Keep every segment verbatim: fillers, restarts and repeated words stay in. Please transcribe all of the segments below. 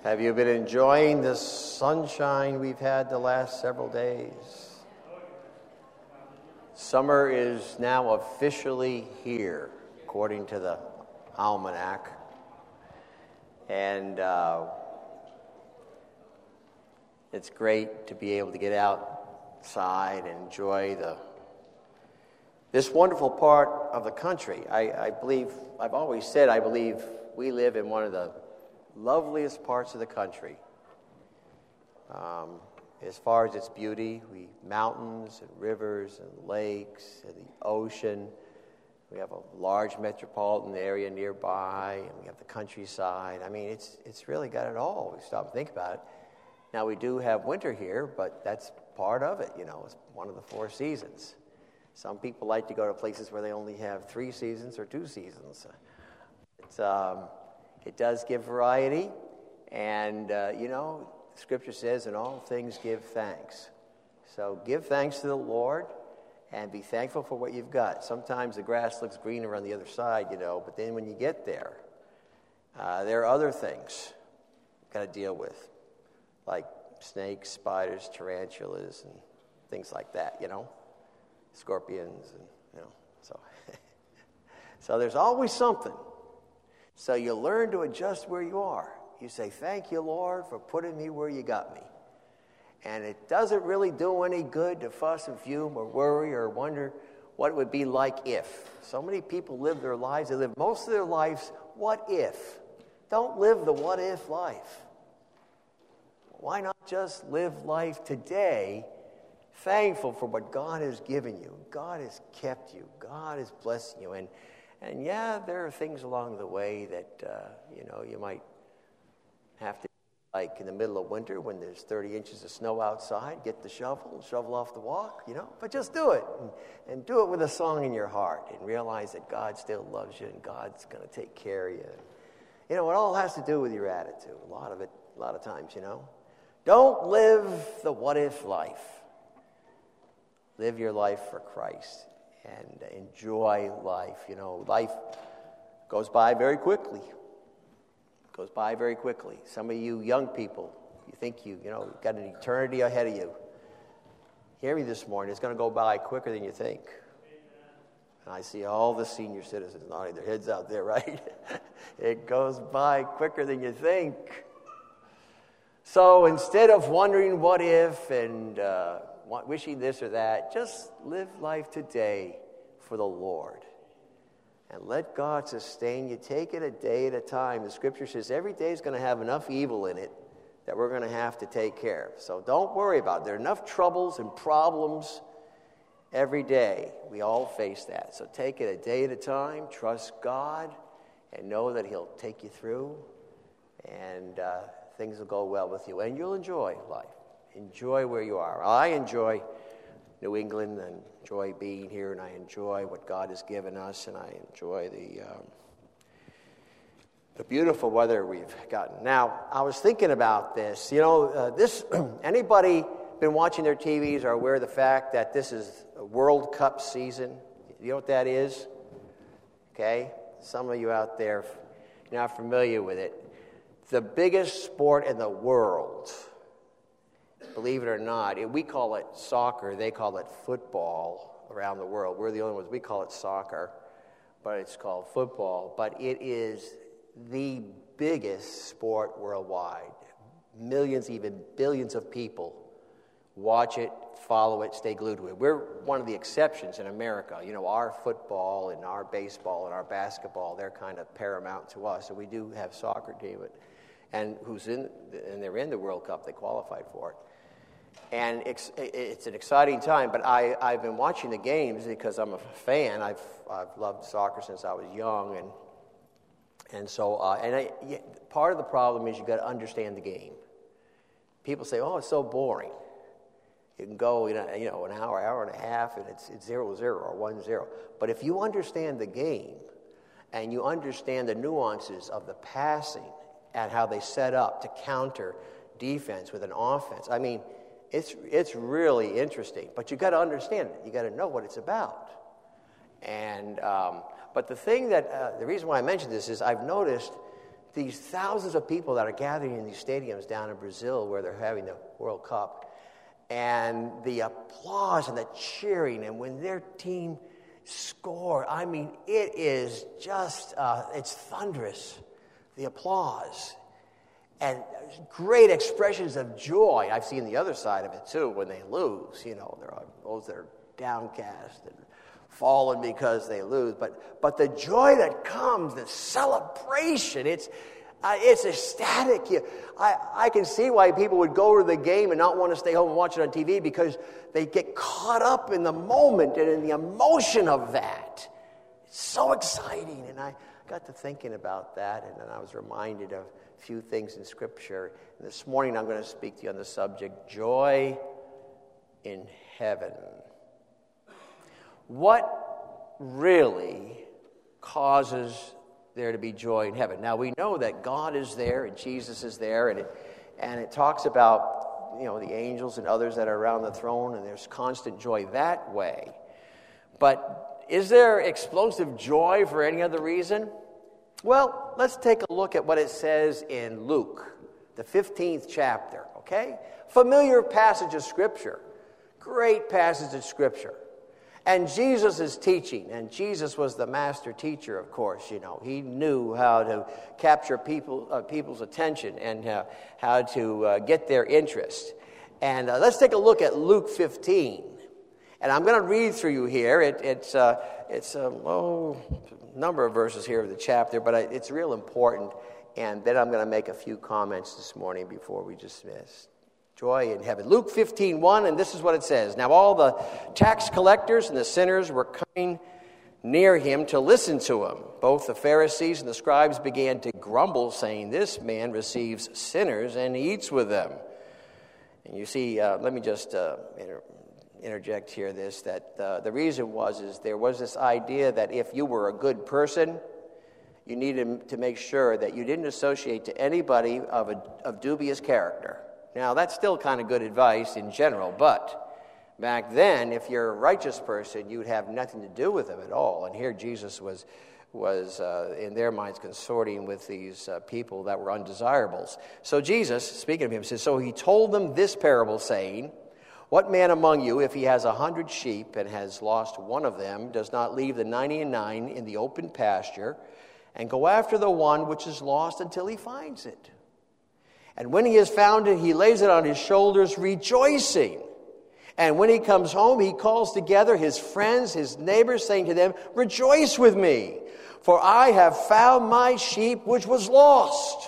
Have you been enjoying the sunshine we've had the last several days? Summer is now officially here, according to the almanac. And uh, it's great to be able to get outside and enjoy the this wonderful part of the country. I, I believe, I've always said, I believe we live in one of the loveliest parts of the country. Um, as far as its beauty, we mountains and rivers and lakes and the ocean. We have a large metropolitan area nearby, and we have the countryside. I mean, it's it's really got it all. We stop and think about it. Now, we do have winter here, but that's part of it. You know, it's one of the four seasons. Some people like to go to places where they only have three seasons or two seasons. It's um, It does give variety, and, uh, you know, Scripture says, in all things give thanks. So give thanks to the Lord, and be thankful for what you've got. Sometimes the grass looks greener on the other side, you know, but then when you get there, uh, there are other things you've got to deal with, like snakes, spiders, tarantulas, and things like that, you know, scorpions, and, you know, so. So there's always something. So you learn to adjust where you are. You say, thank you, Lord, for putting me where you got me. And it doesn't really do any good to fuss and fume or worry or wonder what it would be like if. So many people live their lives, they live most of their lives, what if? Don't live the what if life. Why not just live life today, thankful for what God has given you? God has kept you. God is blessing you. And And yeah, there are things along the way that, uh, you know, you might have to, like in the middle of winter when there's thirty inches of snow outside, get the shovel, shovel off the walk, you know, but just do it. And, and do it with a song in your heart and realize that God still loves you and God's going to take care of you. You know, it all has to do with your attitude, a lot of it, a lot of times, you know. Don't live the what-if life. Live your life for Christ. And enjoy life. You know, life goes by very quickly. Goes by very quickly. Some of you young people, you think you, you know, got an eternity ahead of you. Hear me this morning. It's going to go by quicker than you think. And I see all the senior citizens nodding their heads out there, right? It goes by quicker than you think. So instead of wondering what if and uh, wishing this or that, just live life today for the Lord. And let God sustain you. Take it a day at a time. The Scripture says every day is going to have enough evil in it that we're going to have to take care of. So don't worry about it. There are enough troubles and problems every day. We all face that. So take it a day at a time. Trust God and know that He'll take you through. And uh, things will go well with you. And you'll enjoy life. Enjoy where you are. I enjoy New England and enjoy being here, and I enjoy what God has given us, and I enjoy the um, the beautiful weather we've gotten. Now, I was thinking about this. You know, uh, this anybody been watching their T Vs are aware of the fact that this is a World Cup season. You know what that is? Okay? Some of you out there, you're not familiar with it. The biggest sport in the world, believe it or not, we call it soccer, they call it football around the world. We're the only ones, we call it soccer, but it's called football. But it is the biggest sport worldwide. Millions, even billions of people watch it, follow it, stay glued to it. We're one of the exceptions in America. You know, our football and our baseball and our basketball, they're kind of paramount to us. So we do have soccer team, and who's in, and they're in the World Cup. They qualified for it. And it's, it's an exciting time, but I, I've been watching the games because I'm a fan. I've I've loved soccer since I was young, and and so uh, and I, yeah, part of the problem is you got to understand the game. People say, "Oh, it's so boring." You can go, you know, you know, an hour, hour and a half, and it's it's zero zero or one zero. But if you understand the game, and you understand the nuances of the passing and how they set up to counter defense with an offense, I mean. It's it's really interesting, but you got to understand it. You got to know what it's about. And um, but the thing that uh, the reason why I mention this is I've noticed these thousands of people that are gathering in these stadiums down in Brazil where they're having the World Cup, and the applause and the cheering, and when their team score, I mean, it is just, uh, it's thunderous, the applause. And great expressions of joy. I've seen the other side of it, too, when they lose. You know, there are those that are downcast and fallen because they lose. But but the joy that comes, the celebration, it's uh, it's ecstatic. You, I, I can see why people would go to the game and not want to stay home and watch it on T V, because they get caught up in the moment and in the emotion of that. It's so exciting. And I got to thinking about that, and then I was reminded of a few things in Scripture. And this morning I'm going to speak to you on the subject, joy in heaven. What really causes there to be joy in heaven? Now, we know that God is there and Jesus is there, and it, and it talks about, you know, the angels and others that are around the throne, and there's constant joy that way. But is there explosive joy for any other reason? Well, let's take a look at what it says in Luke, the fifteenth chapter, okay? Familiar passage of Scripture. Great passage of Scripture. And Jesus is teaching, and Jesus was the master teacher, of course, you know. He knew how to capture people, uh, people's attention and uh, how to uh, get their interest. And uh, let's take a look at Luke fifteen. And I'm going to read through you here. It, it's uh, it's a low number of verses here of the chapter, but I, it's real important. And then I'm going to make a few comments this morning before we dismiss. Joy in heaven. Luke fifteen one, and this is what it says. Now all the tax collectors and the sinners were coming near him to listen to him. Both the Pharisees and the scribes began to grumble, saying, "This man receives sinners and eats with them." And you see, uh, let me just uh, inter- interject here this, that uh, the reason was is there was this idea that if you were a good person, you needed to make sure that you didn't associate to anybody of a of dubious character. Now, that's still kind of good advice in general, but back then, if you're a righteous person, you'd have nothing to do with them at all. And here Jesus was, was uh, in their minds, consorting with these uh, people that were undesirables. So Jesus, speaking of him, says, so he told them this parable, saying, what man among you, if he has a hundred sheep and has lost one of them, does not leave the ninety and nine in the open pasture and go after the one which is lost until he finds it? And when he has found it, he lays it on his shoulders, rejoicing. And when he comes home, he calls together his friends, his neighbors, saying to them, rejoice with me, for I have found my sheep which was lost.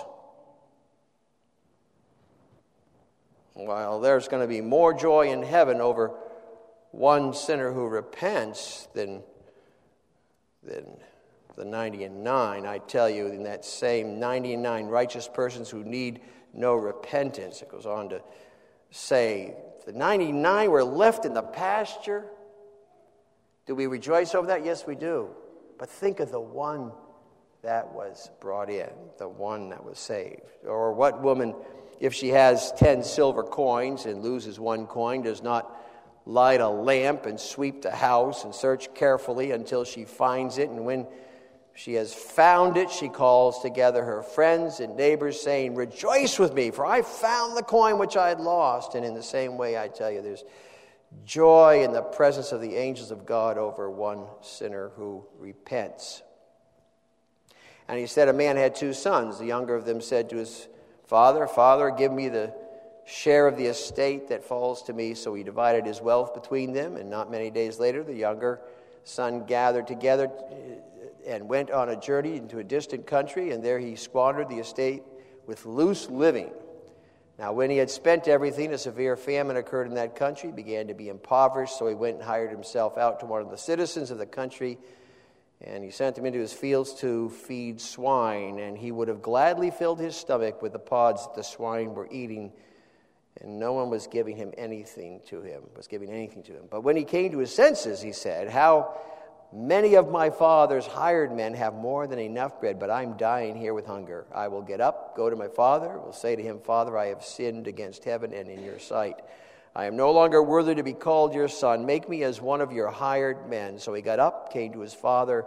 Well, there's going to be more joy in heaven over one sinner who repents than, than the ninety and nine. I tell you, in that same ninety and nine righteous persons who need no repentance. It goes on to say, the ninety-nine were left in the pasture. Do we rejoice over that? Yes, we do. But think of the one that was brought in, the one that was saved. Or what woman, if she has ten silver coins and loses one coin, does not light a lamp and sweep the house and search carefully until she finds it? And when she has found it, she calls together her friends and neighbors, saying, rejoice with me, for I found the coin which I had lost. And in the same way, I tell you, there's joy in the presence of the angels of God over one sinner who repents. And he said, a man had two sons. The younger of them said to his father, Father, give me the share of the estate that falls to me. So he divided his wealth between them. And not many days later, the younger son gathered together and went on a journey into a distant country, and there he squandered the estate with loose living. Now, when he had spent everything, a severe famine occurred in that country, began to be impoverished, so he went and hired himself out to one of the citizens of the country, and he sent him into his fields to feed swine, and he would have gladly filled his stomach with the pods that the swine were eating, and no one was giving him anything to him, was giving anything to him. But when he came to his senses, he said, how many of my father's hired men have more than enough bread, but I'm dying here with hunger. I will get up, go to my father, will say to him, Father, I have sinned against heaven and in your sight. I am no longer worthy to be called your son. Make me as one of your hired men. So he got up, came to his father,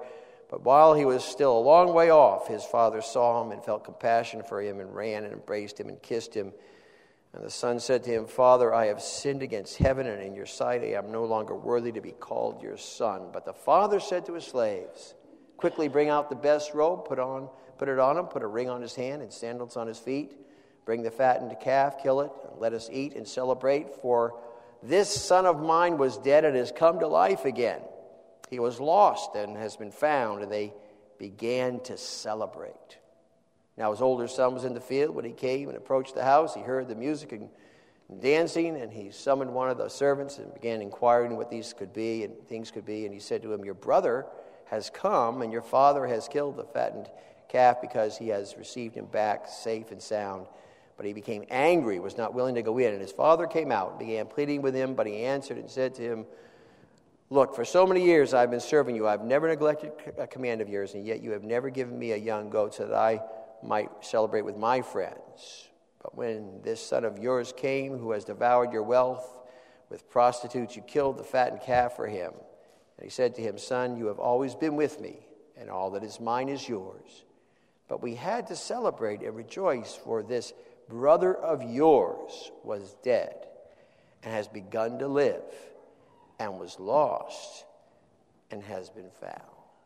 But while he was still a long way off, his father saw him and felt compassion for him and ran and embraced him and kissed him. And the son said to him, Father, I have sinned against heaven and in your sight. I am no longer worthy to be called your son. But the father said to his slaves, Quickly bring out the best robe, put on, put it on him, put a ring on his hand and sandals on his feet. Bring the fattened calf, kill it, and let us eat and celebrate. For this son of mine was dead and has come to life again. He was lost and has been found, and they began to celebrate. Now his older son was in the field when he came and approached the house. He heard the music and dancing, and he summoned one of the servants and began inquiring what these could be and things could be. And he said to him, Your brother has come, and your father has killed the fattened calf because he has received him back safe and sound. But he became angry, was not willing to go in. And his father came out and began pleading with him, but he answered and said to him, Look, for so many years I've been serving you. I've never neglected a command of yours, and yet you have never given me a young goat so that I might celebrate with my friends. But when this son of yours came, who has devoured your wealth with prostitutes, you killed the fattened calf for him. And he said to him, Son, you have always been with me, and all that is mine is yours. But we had to celebrate and rejoice, for this brother of yours was dead and has begun to live, and was lost and has been found.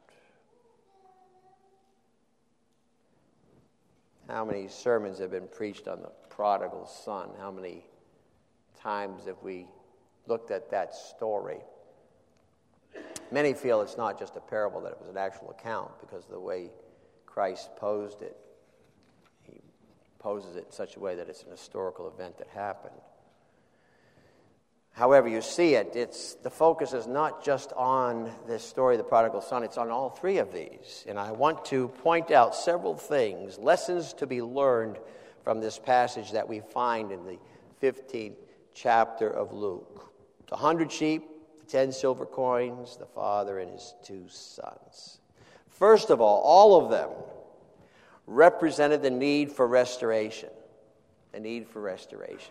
How many sermons have been preached on the prodigal son? How many times have we looked at that story? Many feel it's not just a parable, that it was an actual account, because of the way Christ posed it. He poses it in such a way that it's an historical event that happened. However you see it, it's the focus is not just on this story of the prodigal son, it's on all three of these. And I want to point out several things, lessons to be learned from this passage that we find in the fifteenth chapter of Luke. The hundred sheep, the ten silver coins, the father and his two sons. First of all, all of them represented the need for restoration. The need for restoration.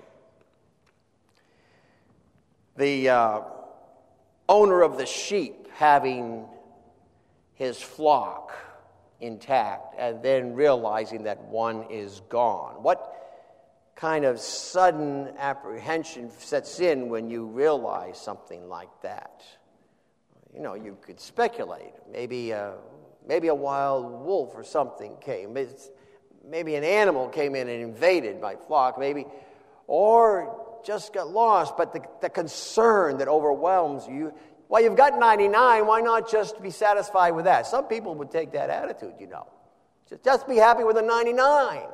The uh, owner of the sheep having his flock intact and then realizing that one is gone. What kind of sudden apprehension sets in when you realize something like that? You know, you could speculate. Maybe a, maybe a wild wolf or something came. It's, maybe an animal came in and invaded my flock. Maybe, or just got lost, but the, the concern that overwhelms you, well, you've got ninety-nine, why not just be satisfied with that? Some people would take that attitude, you know. Just, just be happy with the ninety-nine.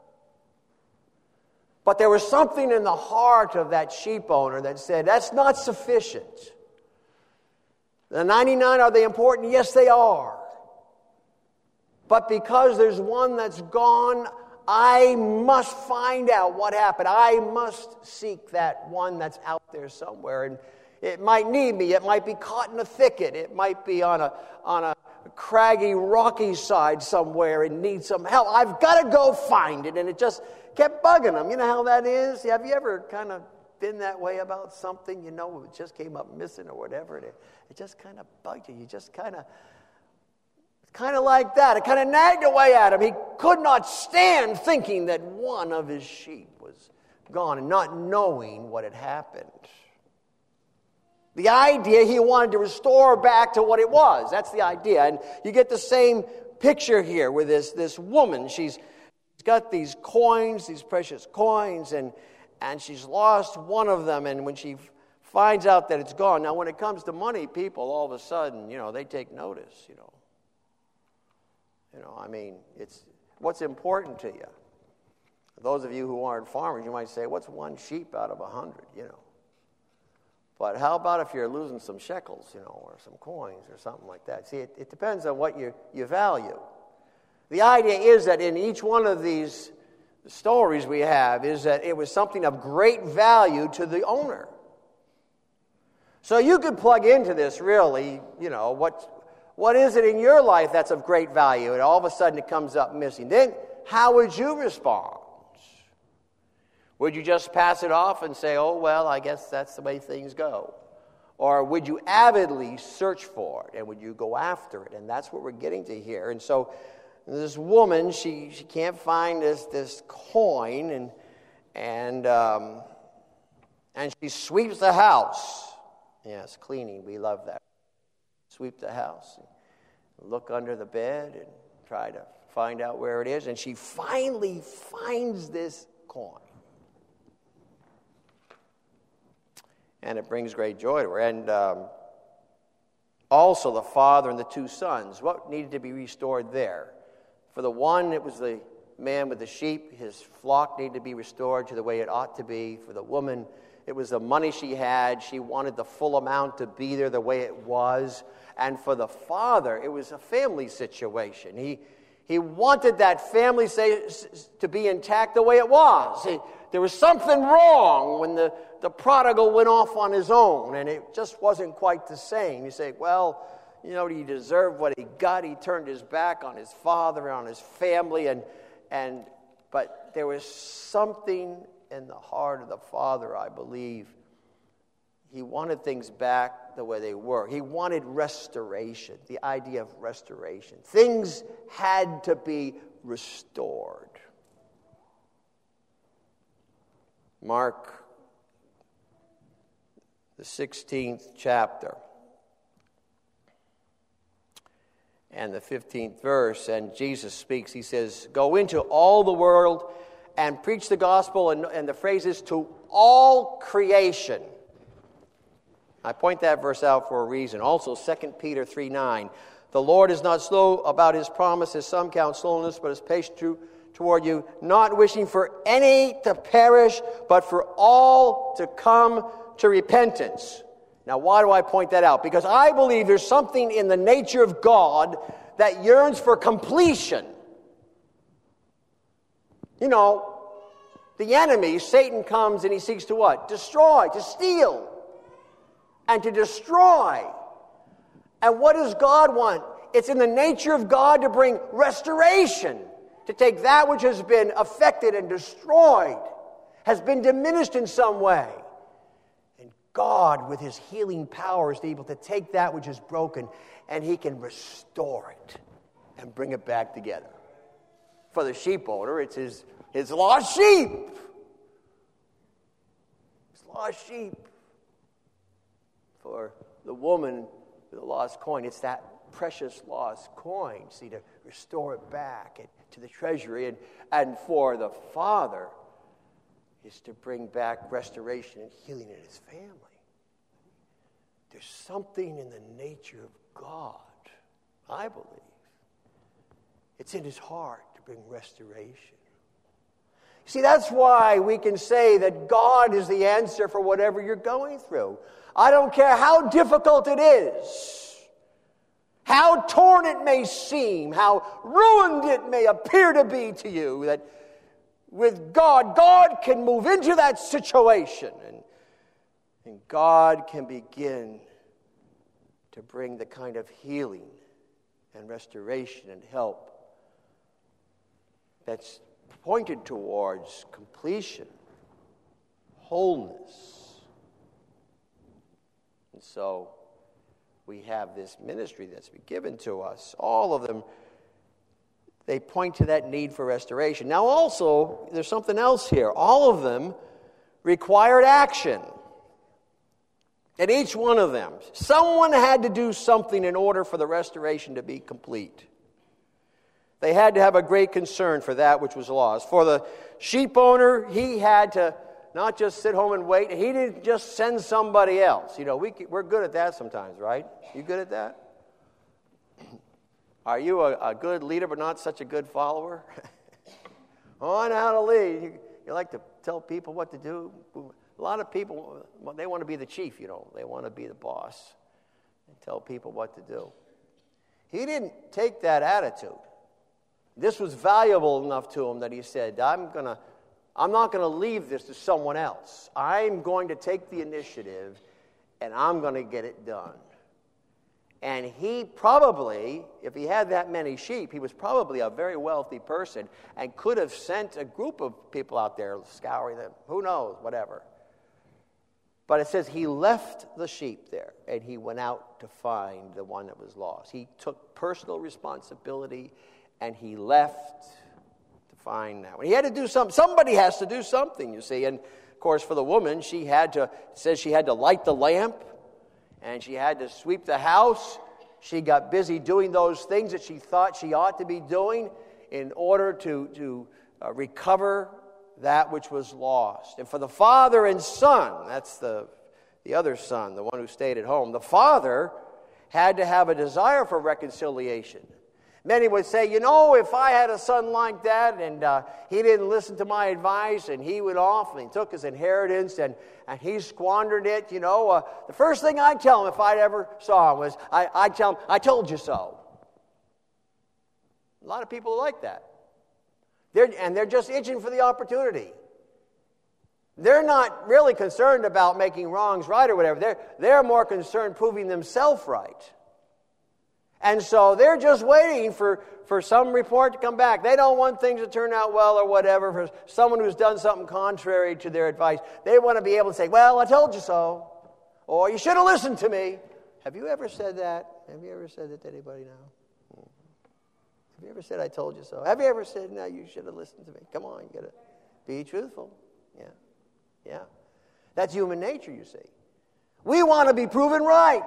But there was something in the heart of that sheep owner that said, that's not sufficient. The ninety-nine, are they important? Yes, they are. But because there's one that's gone, I must find out what happened. I must seek that one that's out there somewhere. And it might need me. It might be caught in a thicket. It might be on a on a craggy, rocky side somewhere and need some help. I've got to go find it. And it just kept bugging him. You know how that is? Have you ever kind of been that way about something? You know, it just came up missing or whatever. It, it just kind of bugged you. You just kind of... Kind of like that. It kind of nagged away at him. He could not stand thinking that one of his sheep was gone and not knowing what had happened. The idea, he wanted to restore back to what it was. That's the idea. And you get the same picture here with this, this woman. She's got these coins, these precious coins, and, and she's lost one of them. And when she finds out that it's gone, now when it comes to money, people all of a sudden, you know, they take notice, you know. You know, I mean, it's what's important to you. Those of you who aren't farmers, you might say, what's one sheep out of a hundred, you know? But how about if you're losing some shekels, you know, or some coins or something like that? See, it, it depends on what you, you value. The idea is that in each one of these stories we have is that it was something of great value to the owner. So you could plug into this really, you know, what... What is it in your life that's of great value? And all of a sudden it comes up missing. Then how would you respond? Would you just pass it off and say, oh, well, I guess that's the way things go? Or would you avidly search for it? And would you go after it? And that's what we're getting to here. And so this woman, she, she can't find this, this coin, and and um, and she sweeps the house. Yes, cleaning, we love that. Sweep the house, look under the bed, and try to find out where it is. And she finally finds this coin. And it brings great joy to her. And um, also the father and the two sons. What needed to be restored there? For the one, it was the man with the sheep. His flock needed to be restored to the way it ought to be. For the woman, it was the money she had. She wanted the full amount to be there the way it was. And for the father, it was a family situation. He he wanted that family say, to be intact the way it was. He, there was something wrong when the, the prodigal went off on his own, and it just wasn't quite the same. You say, well, you know, he deserved what he got. He turned his back on his father and on his family, and and but there was something in the heart of the father, I believe. He wanted things back the way they were. He wanted restoration, the idea of restoration. Things had to be restored. Mark, the sixteenth chapter, and the fifteenth verse, and Jesus speaks. He says, go into all the world and preach the gospel, and, and the phrase is to all creation. I point that verse out for a reason. Also, Second Peter three nine. The Lord is not slow about his promise, as some count slowness, but is patient to, toward you, not wishing for any to perish, but for all to come to repentance. Now, why do I point that out? Because I believe there's something in the nature of God that yearns for completion. You know, the enemy, Satan, comes and he seeks to what? Destroy, to steal, and to destroy. And what does God want? It's in the nature of God to bring restoration, to take that which has been affected and destroyed, has been diminished in some way. And God, with his healing power, is able to take that which is broken, and he can restore it and bring it back together. For the sheep owner, it's his, his lost sheep. His lost sheep. For the woman with the lost coin, it's that precious lost coin, see, to restore it back and to the treasury. And, and for the father is to bring back restoration and healing in his family. There's something in the nature of God, I believe. It's in his heart to bring restoration. See, that's why we can say that God is the answer for whatever you're going through. I don't care how difficult it is, how torn it may seem, how ruined it may appear to be to you, that with God, God can move into that situation, and, and God can begin to bring the kind of healing and restoration and help that's pointed towards completion, wholeness. And so we have this ministry that's been given to us. All of them, they point to that need for restoration. Now also, there's something else here. All of them required action. And each one of them, someone had to do something in order for the restoration to be complete. They had to have a great concern for that which was lost. For the sheep owner, he had to not just sit home and wait. He didn't just send somebody else. You know, we, we're good at that sometimes, right? You good at that? Are you a, a good leader but not such a good follower? Oh, I know how to lead. You, you like to tell people what to do. A lot of people, they want to be the chief, you know. They want to be the boss and tell people what to do. He didn't take that attitude. This was valuable enough to him that he said, I'm gonna, I'm not going to leave this to someone else. I'm going to take the initiative, and I'm going to get it done. And he probably, if he had that many sheep, he was probably a very wealthy person and could have sent a group of people out there scouring them. Who knows, whatever. But it says he left the sheep there, and he went out to find the one that was lost. He took personal responsibility, and he left to find that one. He had to do something. Somebody has to do something, you see. And, of course, for the woman, she had to, it says she had to light the lamp, and she had to sweep the house. She got busy doing those things that she thought she ought to be doing in order to, to uh, recover that which was lost. And for the father and son, that's the, the other son, the one who stayed at home, the father had to have a desire for reconciliation. Many would say, you know, if I had a son like that and uh, he didn't listen to my advice and he went off and he took his inheritance and, and he squandered it, you know, uh, the first thing I'd tell him if I ever saw him was, I, I'd tell him, I told you so. A lot of people are like that. They're, and they're just itching for the opportunity. They're not really concerned about making wrongs right or whatever. They're, they're more concerned proving themselves right. And so they're just waiting for, for some report to come back. They don't want things to turn out well or whatever for someone who's done something contrary to their advice. They want to be able to say, well, I told you so. Or you should have listened to me. Have you ever said that? Have you ever said that to anybody now? Have you ever said, I told you so? Have you ever said, no, you should have listened to me? Come on, you got to be truthful. Yeah, yeah. That's human nature, you see. We want to be proven right.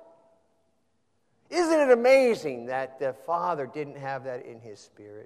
Isn't it amazing that the Father didn't have that in his spirit?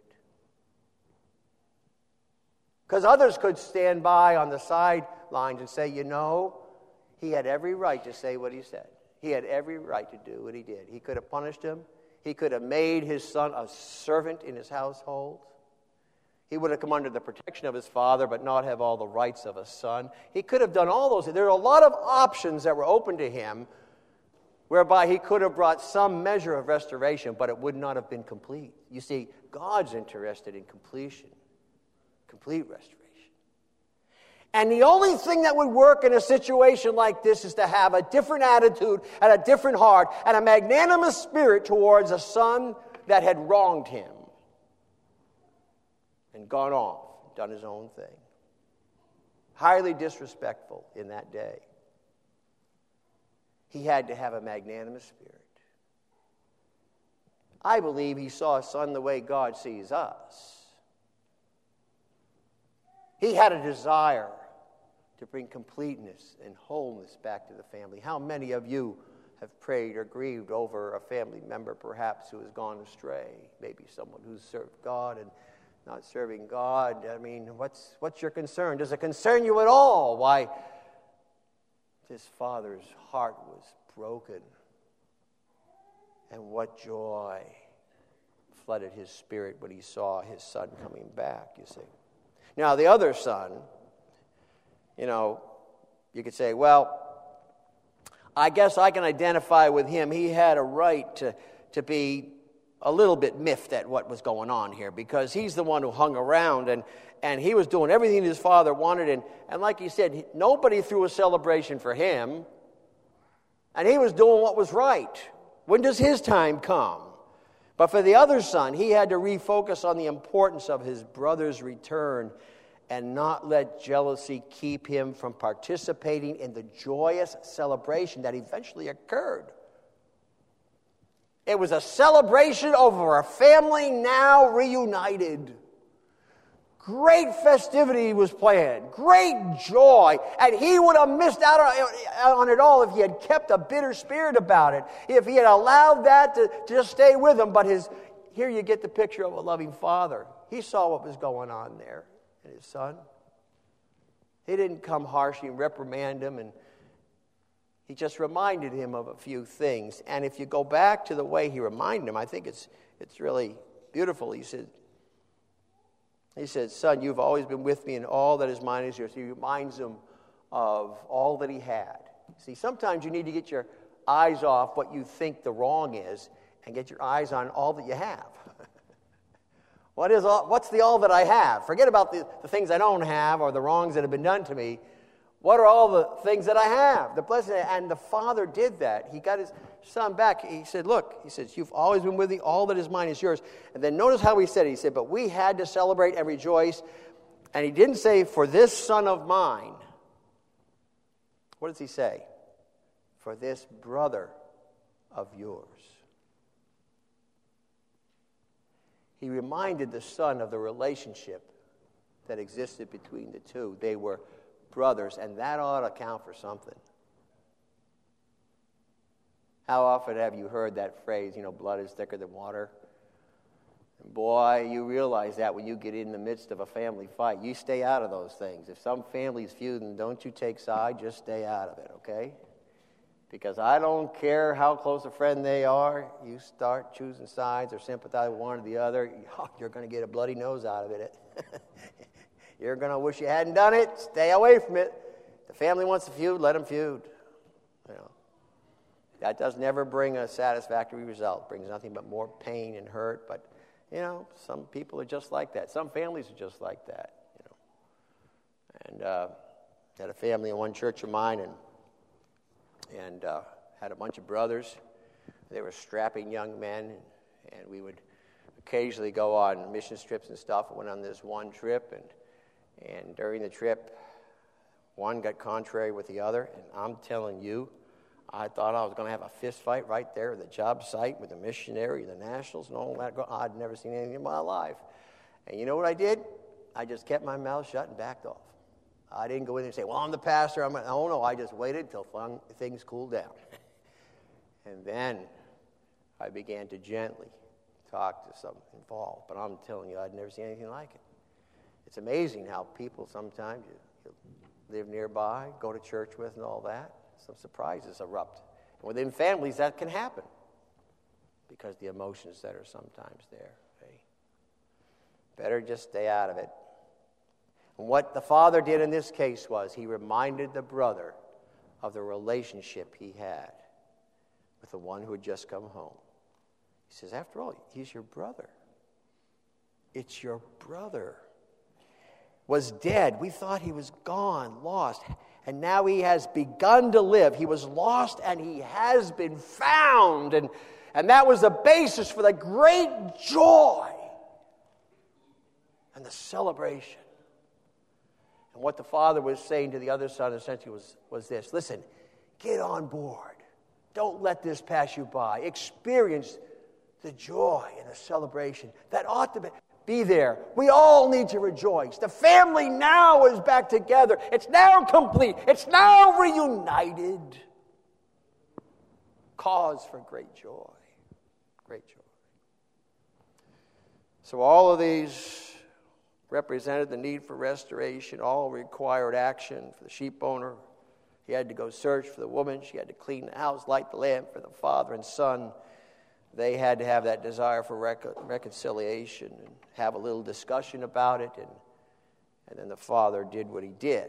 Because others could stand by on the sidelines and say, you know, he had every right to say what he said. He had every right to do what he did. He could have punished him. He could have made his son a servant in his household. He would have come under the protection of his father, but not have all the rights of a son. He could have done all those things. There are a lot of options that were open to him, whereby he could have brought some measure of restoration, but it would not have been complete. You see, God's interested in completion, complete restoration. And the only thing that would work in a situation like this is to have a different attitude and a different heart and a magnanimous spirit towards a son that had wronged him and gone off, done his own thing. Highly disrespectful in that day. He had to have a magnanimous spirit. I believe he saw his son the way God sees us. He had a desire to bring completeness and wholeness back to the family. How many of you have prayed or grieved over a family member perhaps who has gone astray? Maybe someone who's served God and not serving God. I mean, what's what's your concern? Does it concern you at all? Why, this father's heart was broken. And what joy flooded his spirit when he saw his son coming back, you see. Now, the other son, you know, you could say, well, I guess I can identify with him. He had a right to, to be a little bit miffed at what was going on here because he's the one who hung around and, and he was doing everything his father wanted. And, and like he said, nobody threw a celebration for him. And he was doing what was right. When does his time come? But for the other son, he had to refocus on the importance of his brother's return and not let jealousy keep him from participating in the joyous celebration that eventually occurred. It was a celebration over a family now reunited. Great festivity was planned. Great joy. And he would have missed out on it all if he had kept a bitter spirit about it. If he had allowed that to, to just stay with him. But his here you get the picture of a loving father. He saw what was going on there in his son. He didn't come harshly and reprimand him. And he just reminded him of a few things. And if you go back to the way he reminded him, I think it's it's really beautiful. He said, He said, son, you've always been with me, and all that is mine is yours. He reminds him of all that he had. See, sometimes you need to get your eyes off what you think the wrong is and get your eyes on all that you have. What is all, what's the all that I have? Forget about the, the things I don't have or the wrongs that have been done to me. What are all the things that I have? The blessing, and the father did that. He got his son back. He said, look, he says, you've always been with me. All that is mine is yours. And then notice how he said it. He said, but we had to celebrate and rejoice. And he didn't say, for this son of mine. What What does he say? For this brother of yours. He reminded the son of the relationship that existed between the two. They were brothers, and that ought to count for something. How often have you heard that phrase, you know, blood is thicker than water? And boy, you realize that when you get in the midst of a family fight. You stay out of those things. If some family's feuding, don't you take side, just stay out of it, okay? Because I don't care how close a friend they are, you start choosing sides or sympathize with one or the other, you're going to get a bloody nose out of it. You're going to wish you hadn't done it. Stay away from it. The family wants to feud, let them feud. You know, that does never bring a satisfactory result. It brings nothing but more pain and hurt. But, you know, some people are just like that. Some families are just like that. You know, and uh, had a family in one church of mine, and and uh, had a bunch of brothers. They were strapping young men, and, and we would occasionally go on mission trips and stuff. I went on this one trip, and and during the trip, one got contrary with the other, and I'm telling you, I thought I was going to have a fist fight right there at the job site with the missionary, the nationals, and all that. I'd never seen anything in my life. And you know what I did? I just kept my mouth shut and backed off. I didn't go in there and say, well, I'm the pastor. I'm gonna, oh, no, I just waited until fun, things cooled down. And then I began to gently talk to some involved. But I'm telling you, I'd never seen anything like it. It's amazing how people sometimes you, you live nearby, go to church with and all that. Some surprises erupt. And within families, that can happen because the emotions that are sometimes there. Okay? Better just stay out of it. And what the father did in this case was he reminded the brother of the relationship he had with the one who had just come home. He says, after all, he's your brother. It's your brother. Was dead. We thought he was gone, lost. And now he has begun to live. He was lost and he has been found. And, and that was the basis for the great joy and the celebration. And what the father was saying to the other son essentially was, was this. Listen, get on board. Don't let this pass you by. Experience the joy and the celebration that ought to be, be there. We all need to rejoice. The family now is back together. It's now complete. It's now reunited. Cause for great joy. Great joy. So all of these represented the need for restoration. All required action for the sheep owner. He had to go search for the woman. She had to clean the house, light the lamp for the father and son. They had to have that desire for rec- reconciliation and have a little discussion about it. And, and then the father did what he did.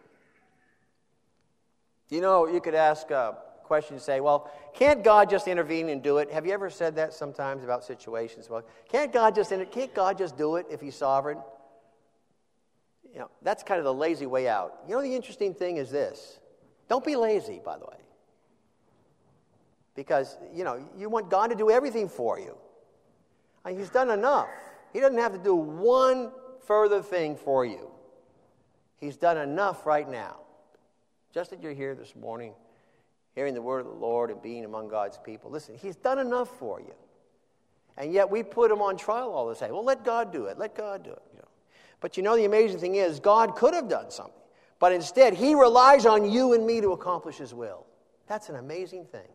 You know, you could ask a question and say, well, can't God just intervene and do it? Have you ever said that sometimes about situations? Well, can't God just inter- can't God just do it if he's sovereign? You know, that's kind of the lazy way out. You know, the interesting thing is this. Don't be lazy, by the way. Because, you know, you want God to do everything for you. I mean, he's done enough. He doesn't have to do one further thing for you. He's done enough right now. Just that you're here this morning, hearing the word of the Lord and being among God's people. Listen, he's done enough for you. And yet we put him on trial all the time. Well, let God do it. Let God do it. You know. But you know, the amazing thing is, God could have done something. But instead, he relies on you and me to accomplish his will. That's an amazing thing.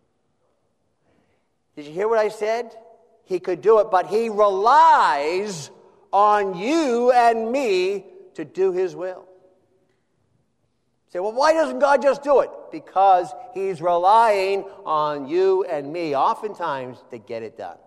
Did you hear what I said? He could do it, but he relies on you and me to do his will. You say, well, why doesn't God just do it? Because he's relying on you and me, oftentimes, to get it done.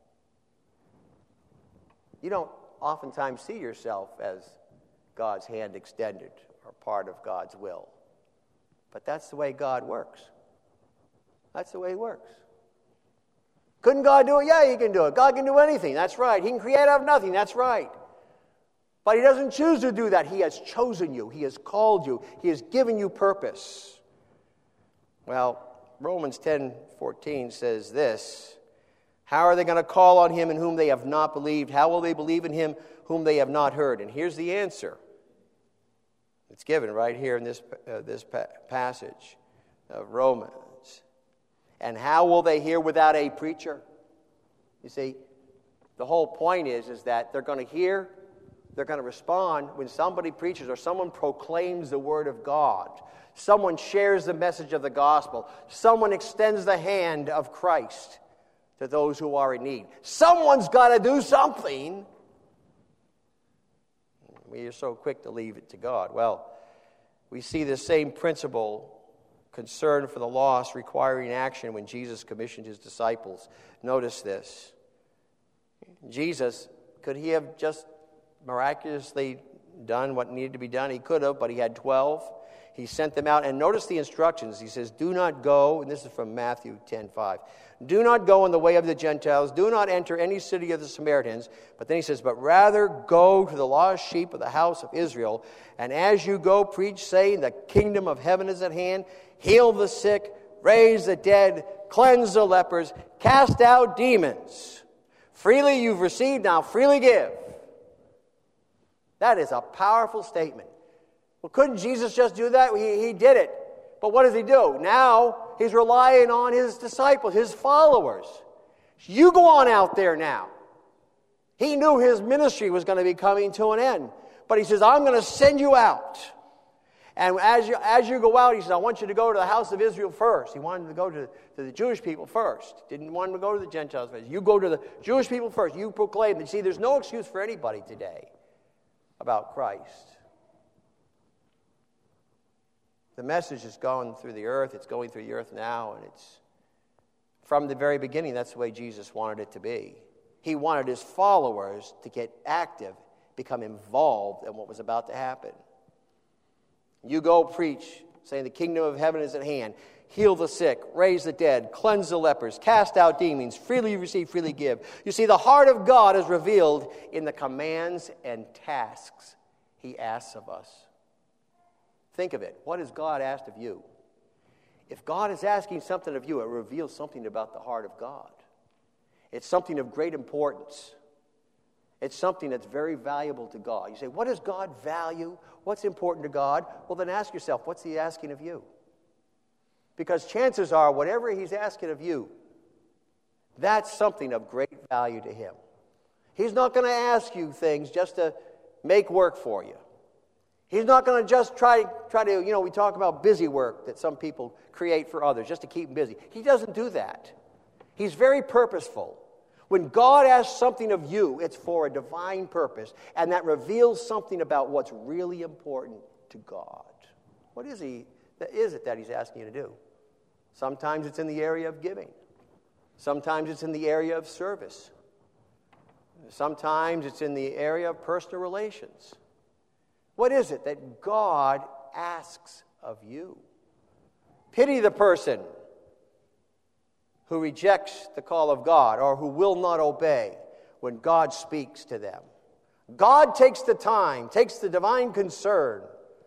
You don't oftentimes see yourself as God's hand extended or part of God's will. But that's the way God works. That's the way he works. Couldn't God do it? Yeah, he can do it. God can do anything. That's right. He can create out of nothing. That's right. But he doesn't choose to do that. He has chosen you. He has called you. He has given you purpose. Well, Romans ten fourteen says this. How are they going to call on him in whom they have not believed? How will they believe in him whom they have not heard? And here's the answer. It's given right here in this, uh, this pa- passage of Romans. And how will they hear without a preacher? You see, the whole point is, is that they're going to hear, they're going to respond when somebody preaches or someone proclaims the word of God. Someone shares the message of the gospel. Someone extends the hand of Christ to those who are in need. Someone's got to do something. We are so quick to leave it to God. Well, we see the same principle, concern for the lost, requiring action when Jesus commissioned his disciples. Notice this. Jesus, could he have just miraculously done what needed to be done? He could have, but he had twelve. He sent them out, and notice the instructions. He says, do not go, and this is from Matthew ten five. Do not go in the way of the Gentiles. Do not enter any city of the Samaritans. But then he says, but rather go to the lost sheep of the house of Israel. And as you go, preach, saying, the kingdom of heaven is at hand. Heal the sick, raise the dead, cleanse the lepers, cast out demons. Freely you've received, now freely give. That is a powerful statement. Well, couldn't Jesus just do that? He, he did it. But what does he do? Now he's relying on his disciples, his followers. You go on out there now. He knew his ministry was going to be coming to an end. But he says, I'm going to send you out. And as you, as you go out, he says, I want you to go to the house of Israel first. He wanted to go to, to the Jewish people first. Didn't want to go to the Gentiles first. You go to the Jewish people first. You proclaim. And see, there's no excuse for anybody today about Christ. The message is going through the earth. It's going through the earth now. And it's from the very beginning, that's the way Jesus wanted it to be. He wanted his followers to get active, become involved in what was about to happen. You go preach, saying the kingdom of heaven is at hand. Heal the sick, raise the dead, cleanse the lepers, cast out demons, freely receive, freely give. You see, the heart of God is revealed in the commands and tasks he asks of us. Think of it. What has God asked of you? If God is asking something of you, it reveals something about the heart of God. It's something of great importance. It's something that's very valuable to God. You say, what does God value? What's important to God? Well, then ask yourself, what's he asking of you? Because chances are, whatever he's asking of you, that's something of great value to him. He's not going to ask you things just to make work for you. He's not going to just try, try to, you know, we talk about busy work that some people create for others just to keep them busy. He doesn't do that. He's very purposeful. When God asks something of you, it's for a divine purpose, and that reveals something about what's really important to God. What is he? Is it that he's asking you to do? Sometimes it's in the area of giving. Sometimes it's in the area of service. Sometimes it's in the area of personal relations. What is it that God asks of you? Pity the person who rejects the call of God or who will not obey when God speaks to them. God takes the time, takes the divine concern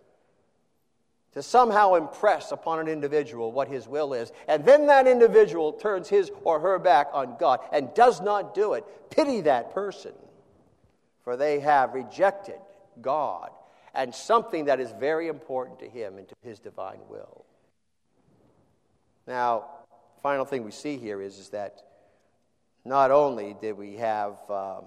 to somehow impress upon an individual what his will is. And then that individual turns his or her back on God and does not do it. Pity that person, for they have rejected God and something that is very important to him and to his divine will. Now, the final thing we see here is, is that not only did we have um,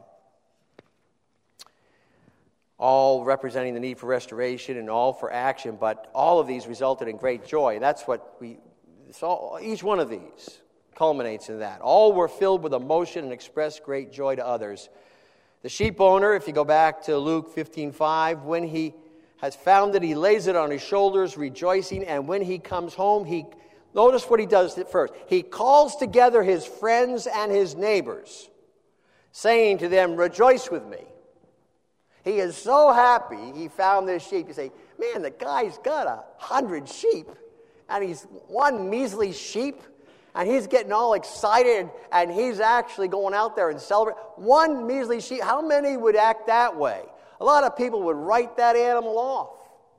all representing the need for restoration and all for action, but all of these resulted in great joy. And that's what we, it's all, each one of these culminates in that. All were filled with emotion and expressed great joy to others. The sheep owner, if you go back to Luke fifteen five, when he has found it, he lays it on his shoulders, rejoicing, and when he comes home, he, notice what he does first. He calls together his friends and his neighbors, saying to them, rejoice with me. He is so happy he found this sheep. You say, man, the guy's got a hundred sheep, and he's one measly sheep, and he's getting all excited, and he's actually going out there and celebrate. One measly sheep, how many would act that way? A lot of people would write that animal off.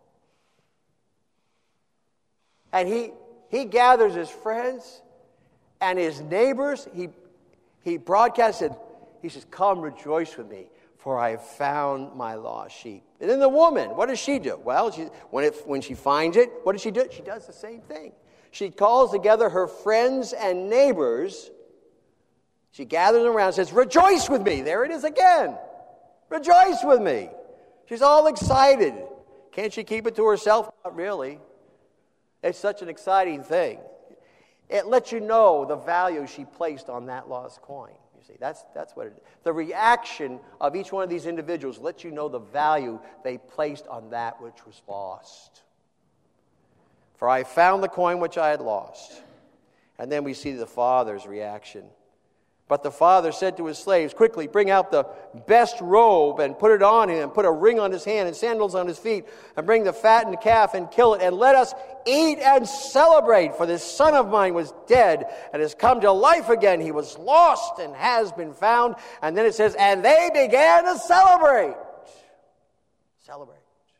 And he he gathers his friends and his neighbors. He, he broadcasted, he says, come rejoice with me. for I have found my lost sheep. And then the woman, what does she do? Well, she, when, it, when she finds it, what does she do? She does the same thing. She calls together her friends and neighbors. She gathers them around and says, rejoice with me. There it is again. Rejoice with me. She's all excited. Can't she keep it to herself? Not really. It's such an exciting thing. It lets you know the value she placed on that lost coin. You see, that's, that's what it is. The reaction of each one of these individuals lets you know the value they placed on that which was lost. For I found the coin which I had lost. And then we see the father's reaction. But the father said to his slaves, quickly, bring out the best robe and put it on him, and put a ring on his hand and sandals on his feet, and bring the fattened calf and kill it, and let us eat and celebrate. For this son of mine was dead and has come to life again. He was lost and has been found. And then it says, and they began to celebrate. Celebrate.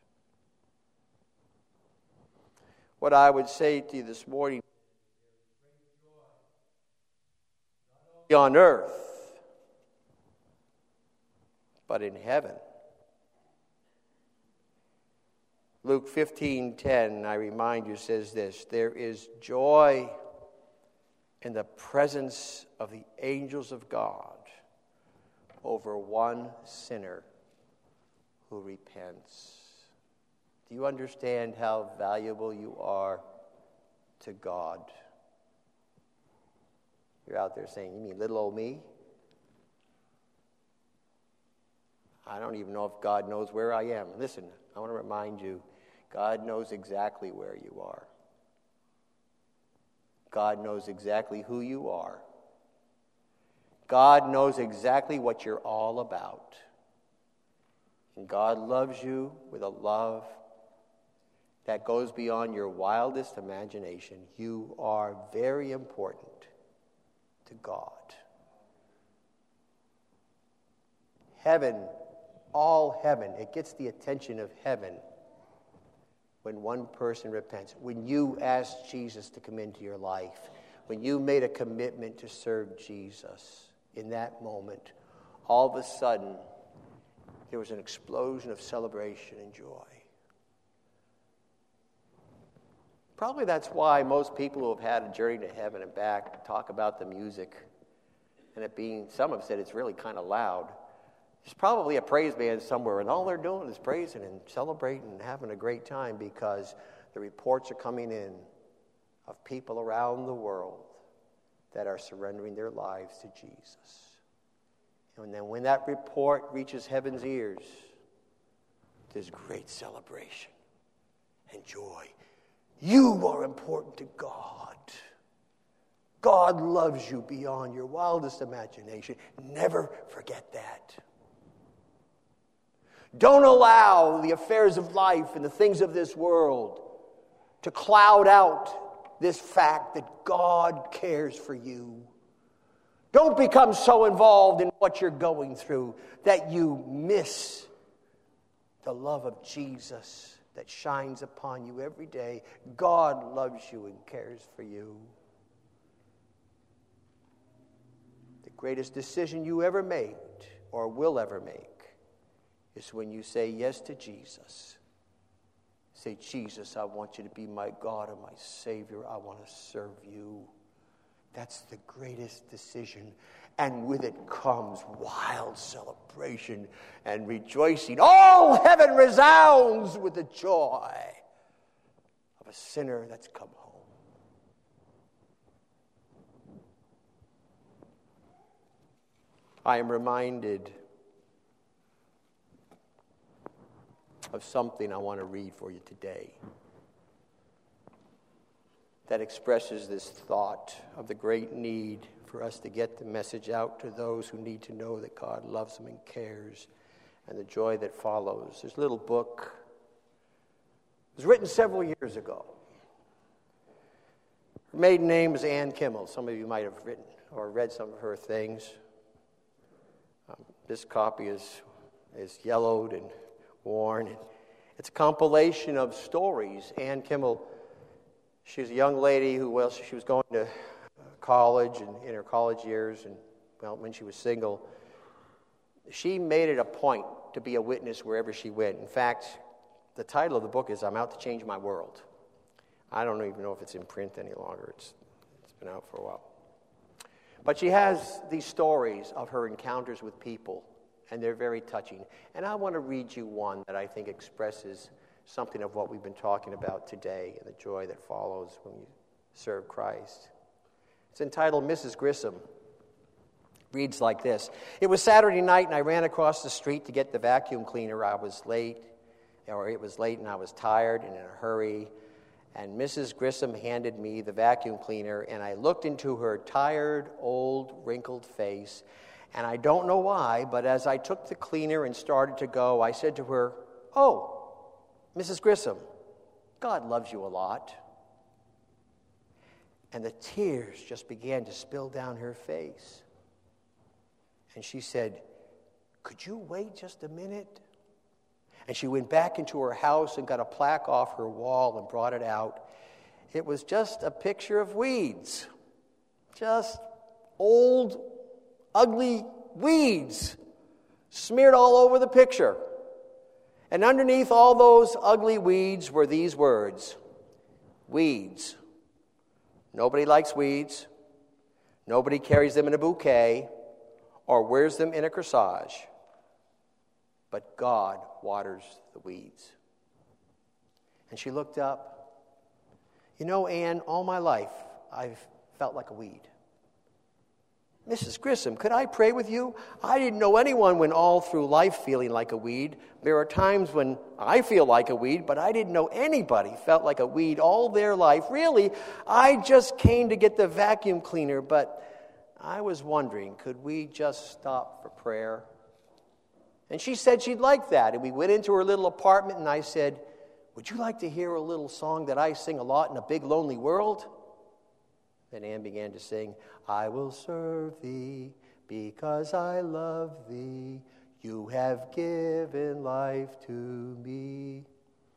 What I would say to you this morning, on earth, but in heaven. Luke fifteen ten, I remind you, says this, there is joy in the presence of the angels of God over one sinner who repents. Do you understand how valuable you are to God? You're out there saying, you mean little old me? I don't even know if God knows where I am. Listen, I want to remind you, God knows exactly where you are. God knows exactly who you are. God knows exactly what you're all about. And God loves you with a love that goes beyond your wildest imagination. You are very important to God. Heaven, all heaven, it gets the attention of heaven when one person repents. When you ask Jesus to come into your life, when you made a commitment to serve Jesus, in that moment, all of a sudden, there was an explosion of celebration and joy. Probably that's why most people who have had a journey to heaven and back talk about the music and it being, some have said it's really kind of loud. There's probably a praise band somewhere and all they're doing is praising and celebrating and having a great time because the reports are coming in of people around the world that are surrendering their lives to Jesus. And then when that report reaches heaven's ears, there's great celebration and joy. You are important to God. God loves you beyond your wildest imagination. Never forget that. Don't allow the affairs of life and the things of this world to cloud out this fact that God cares for you. Don't become so involved in what you're going through that you miss the love of Jesus that shines upon you every day. God loves you and cares for you. The greatest decision you ever made or will ever make is when you say yes to Jesus. Say, Jesus, I want you to be my God and my Savior. I want to serve you. That's the greatest decision. And with it comes wild celebration and rejoicing. All heaven resounds with the joy of a sinner that's come home. I am reminded of something I want to read for you today that expresses this thought of the great need for us to get the message out to those who need to know that God loves them and cares, and the joy that follows. There's a little book. It was written several years ago. Her maiden name was Ann Kimmel. Some of you might have written or read some of her things. Um, this copy is, is yellowed and worn. It's a compilation of stories. Ann Kimmel, she was a young lady who, well, she was going to college and in her college years, and well, when she was single, she made it a point to be a witness wherever she went. In fact, the title of the book is I'm Out to Change My World. I don't even know if it's in print any longer. It's, it's been out for a while. But she has these stories of her encounters with people, and they're very touching. And I want to read you one that I think expresses something of what we've been talking about today and the joy that follows when you serve Christ. It's entitled Missus Grissom. Reads like this. It was Saturday night, and I ran across the street to get the vacuum cleaner. I was late, or it was late, and I was tired and in a hurry. And Missus Grissom handed me the vacuum cleaner, and I looked into her tired, old, wrinkled face. And I don't know why, but as I took the cleaner and started to go, I said to her, "Oh, Missus Grissom, God loves you a lot." And the tears just began to spill down her face. And she said, "Could you wait just a minute?" And she went back into her house and got a plaque off her wall and brought it out. It was just a picture of weeds. Just old, ugly weeds smeared all over the picture. And underneath all those ugly weeds were these words: weeds. Nobody likes weeds. Nobody carries them in a bouquet or wears them in a corsage. But God waters the weeds. And she looked up. "You know, Anne, all my life I've felt like a weed. Missus Grissom, could I pray with you? I didn't know anyone went all through life feeling like a weed. There are times when I feel like a weed, but I didn't know anybody felt like a weed all their life. Really, I just came to get the vacuum cleaner, but I was wondering, could we just stop for prayer?" And she said she'd like that. And we went into her little apartment, and I said, "Would you like to hear a little song that I sing a lot in a big lonely world?" Then Anne began to sing, "I will serve thee because I love thee. You have given life to me."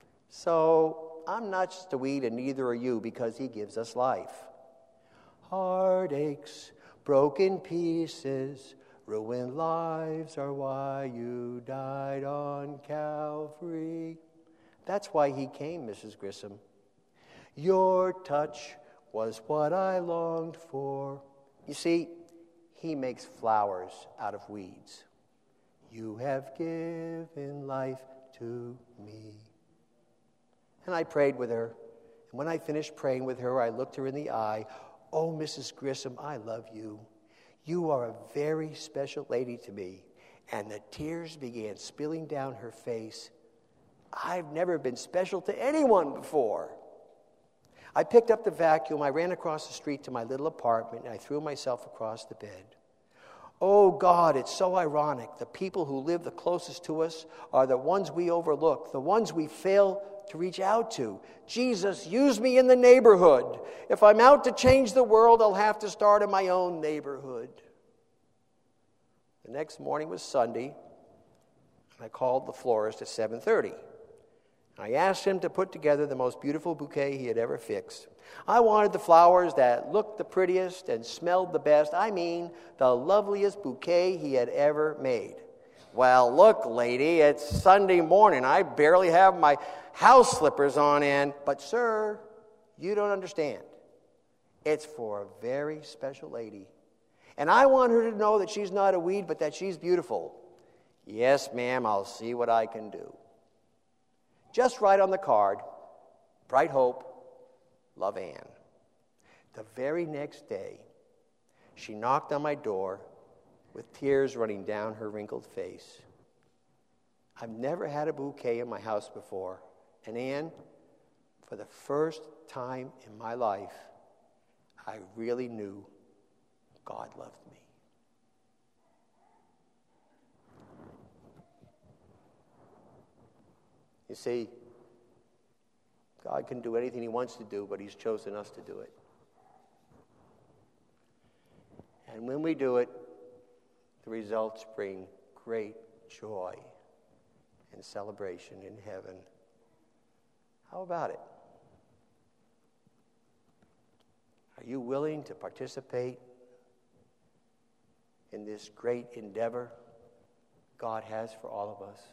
So I'm not just a weed, and neither are you, because he gives us life. Heartaches, broken pieces, ruined lives are why you died on Calvary. That's why he came, Missus Grissom. Your touch was what I longed for. You see, he makes flowers out of weeds. You have given life to me. And I prayed with her. And when I finished praying with her, I looked her in the eye. "Oh, Missus Grissom, I love you. You are a very special lady to me." And the tears began spilling down her face. I've never been special to anyone before. I picked up the vacuum, I ran across the street to my little apartment, and I threw myself across the bed. Oh, God, it's so ironic. The people who live the closest to us are the ones we overlook, the ones we fail to reach out to. Jesus, use me in the neighborhood. If I'm out to change the world, I'll have to start in my own neighborhood. The next morning was Sunday, and I called the florist at seven thirty. I asked him to put together the most beautiful bouquet he had ever fixed. I wanted the flowers that looked the prettiest and smelled the best. I mean, the loveliest bouquet he had ever made. Well, look, lady, it's Sunday morning. I barely have my house slippers on in. But, sir, you don't understand. It's for a very special lady. And I want her to know that she's not a weed, but that she's beautiful. Yes, ma'am, I'll see what I can do. Just write on the card, Bright Hope, Love, Anne. The very next day, she knocked on my door with tears running down her wrinkled face. I've never had a bouquet in my house before. And Anne, for the first time in my life, I really knew God loved me. You see, God can do anything he wants to do, but he's chosen us to do it. And when we do it, the results bring great joy and celebration in heaven. How about it? Are you willing to participate in this great endeavor God has for all of us?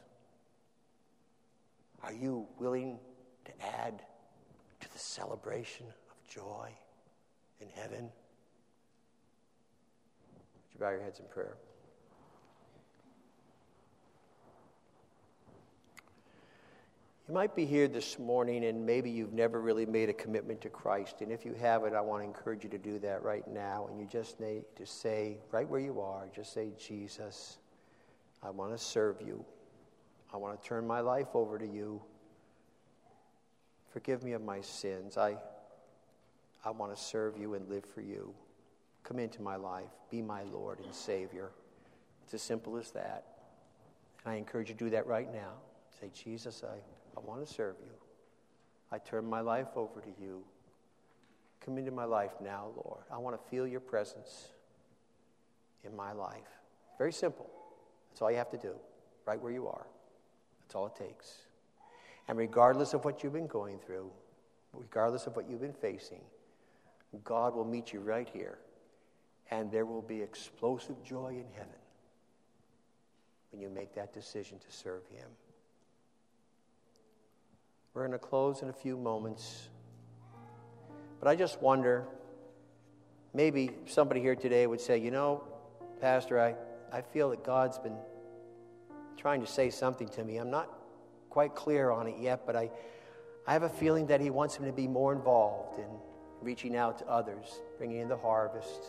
Are you willing to add to the celebration of joy in heaven? Would you bow your heads in prayer? You might be here this morning and maybe you've never really made a commitment to Christ. And if you haven't, I want to encourage you to do that right now. And you just need to say, right where you are, just say, Jesus, I want to serve you. I want to turn my life over to you. Forgive me of my sins. I, I want to serve you and live for you. Come into my life. Be my Lord and Savior. It's as simple as that. And I encourage you to do that right now. Say, Jesus, I... I want to serve you. I turn my life over to you. Come into my life now, Lord. I want to feel your presence in my life. Very simple. That's all you have to do, right where you are. That's all it takes. And regardless of what you've been going through, regardless of what you've been facing, God will meet you right here. And there will be explosive joy in heaven when you make that decision to serve him. We're going to close in a few moments. But I just wonder, maybe somebody here today would say, you know, Pastor, I, I feel that God's been trying to say something to me. I'm not quite clear on it yet, but I, I have a feeling that he wants me to be more involved in reaching out to others, bringing in the harvest.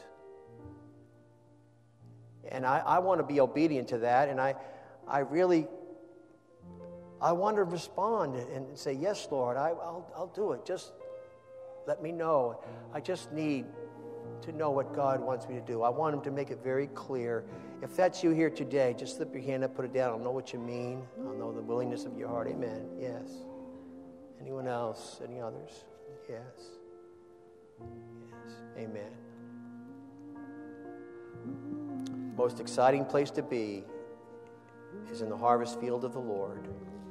And I, I want to be obedient to that, and I, I really... I want to respond and say, yes, Lord, I, I'll, I'll do it. Just let me know. I just need to know what God wants me to do. I want him to make it very clear. If that's you here today, just slip your hand up, put it down. I'll know what you mean. I'll know the willingness of your heart. Amen. Yes. Anyone else? Any others? Yes. Yes. Amen. Most exciting place to be is in the harvest field of the Lord.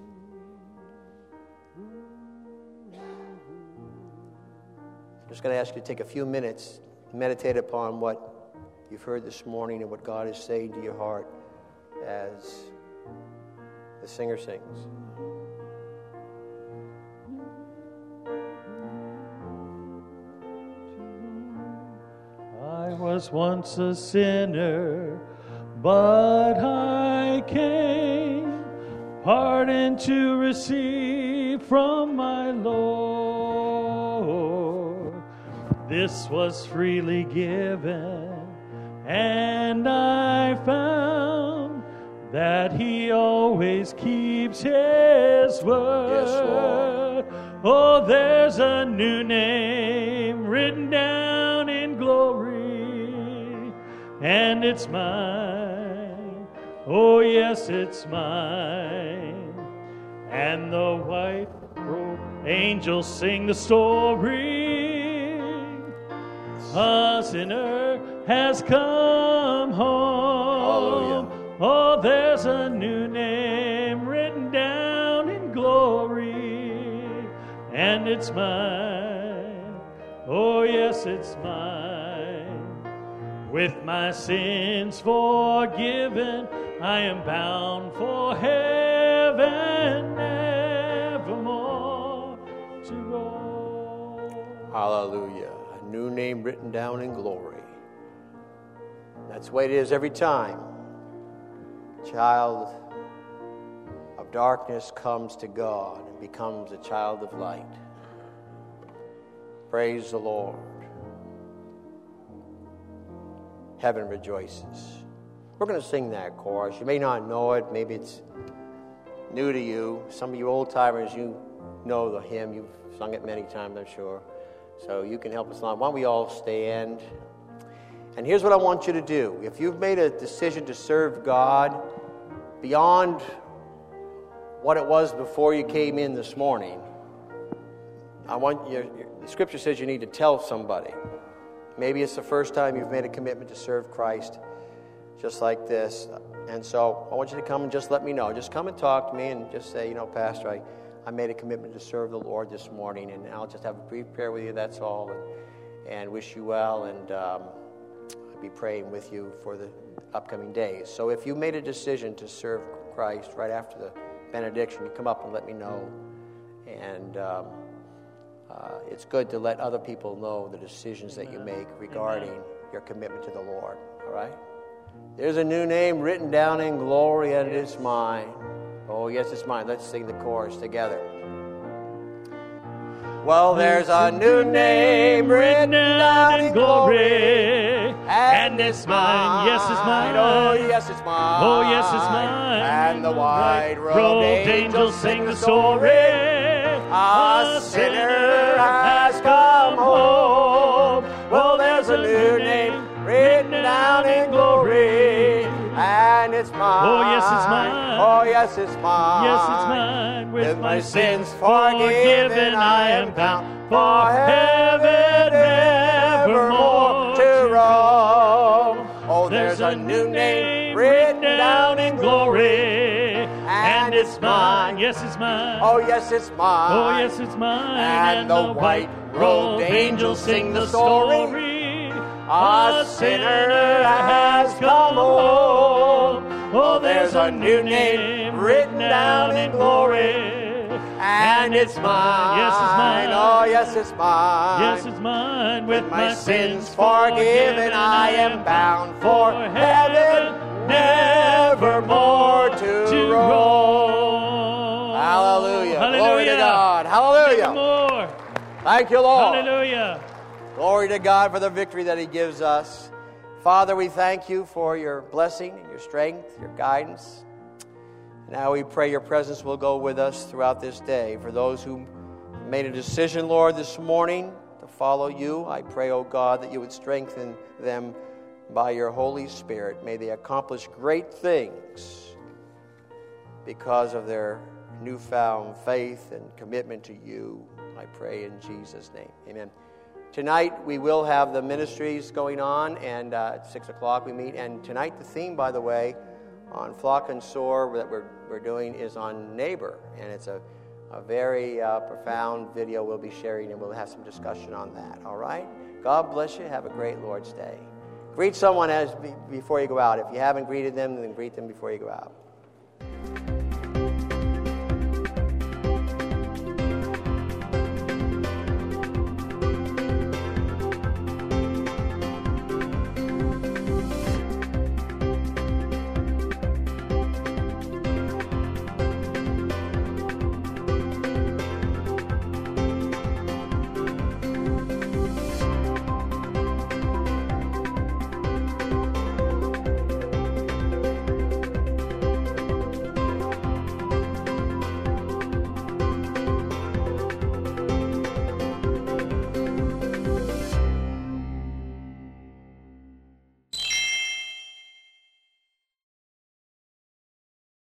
I'm just going to ask you to take a few minutes, meditate upon what you've heard this morning and what God is saying to your heart as the singer sings. I was once a sinner, but I came, pardon to receive from my Lord. This was freely given, and I found that he always keeps his word. Yes, Lord. Oh, there's a new name written down in glory, and it's mine. Oh, yes, it's mine. And the white robed angels sing the story. A sinner has come home. Hallelujah. Oh, there's a new name written down in glory, and it's mine. Oh, yes, it's mine. With my sins forgiven, I am bound for heaven, nevermore to go. Hallelujah. A new name written down in glory. That's the way it is every time. Child of darkness comes to God and becomes a child of light. Praise the Lord. Heaven rejoices. We're going to sing that chorus. You may not know it. Maybe it's new to you. Some of you old-timers, you know the hymn. You've sung it many times, I'm sure. So you can help us along. Why don't we all stand? And here's what I want you to do. If you've made a decision to serve God beyond what it was before you came in this morning, I want you, the scripture says you need to tell somebody. Maybe it's the first time you've made a commitment to serve Christ, just like this. And so I want you to come and just let me know. Just come and talk to me and just say, you know, Pastor, I, I made a commitment to serve the Lord this morning, and I'll just have a brief prayer with you, that's all, and, and wish you well, and um, I'll be praying with you for the upcoming days. So if you made a decision to serve Christ right after the benediction, you come up and let me know. And um, uh, it's good to let other people know the decisions that you make regarding Amen. Your commitment to the Lord. All right? There's a new name written down in glory, and it's mine. Oh, yes, it's mine. Let's sing the chorus together. Well, there's a new name written down in glory, and it's mine. Yes, it's mine. Oh, yes, it's mine. Oh, yes, it's mine. And the white-robed angels sing the story. A sinner has come home. Well, there's a new name written down in glory, and it's mine. Oh, yes, it's mine. Oh, yes, it's mine. Yes, it's mine. With, With my my sins sins forgiven, forgiven, I am bound for heaven evermore to roam. Oh, there's a new name written down in glory, and it's mine. Yes, it's mine. Oh, yes, it's mine. Oh, yes, it's mine. And the white-robed angels sing the story. A sinner has come home. Oh, there's a new name written down in glory, and it's mine. Yes, it's mine. Oh, yes, it's mine. Yes, it's mine. With my sins forgiven, I am bound for heaven, nevermore to, to roam. roam. Hallelujah. Hallelujah. Glory to God. Hallelujah. More. Thank you, Lord. Hallelujah. Glory to God for the victory that He gives us. Father, we thank you for your blessing and your strength, your guidance. Now we pray your presence will go with us throughout this day. For those who made a decision, Lord, this morning to follow you, I pray, oh God, that you would strengthen them by your Holy Spirit. May they accomplish great things because of their newfound faith and commitment to you. I pray in Jesus' name. Amen. Tonight we will have the ministries going on, and uh, at six o'clock we meet. And tonight the theme, by the way, on Flock and Soar that we're we're doing is on neighbor, and it's a a very uh, profound video we'll be sharing, and we'll have some discussion on that. All right. God bless you. Have a great Lord's Day. Greet someone as be, before you go out. If you haven't greeted them, then greet them before you go out.